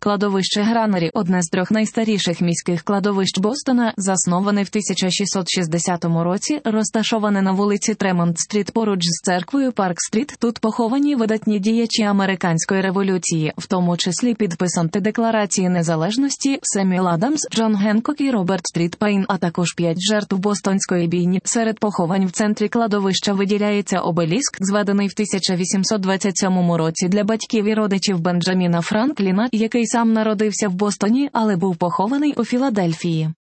Кладовище Гранері – одне з трьох найстаріших міських кладовищ Бостона, засноване в 1660 році, розташоване на вулиці Тремонт-стріт поруч з церквою Парк-стріт. Тут поховані видатні діячі американської революції, в тому числі підписанти Декларації незалежності Семюел Адамс, Джон Генкок і Роберт Стріт Пейн, а також 5 жертв Бостонської бійні. Серед поховань в центрі кладовища виділяється обеліск, зведений в 1827 році для батьків і родичів Бенджаміна Франкліна, який сам народився в Бостоні, але був похований у Філадельфії.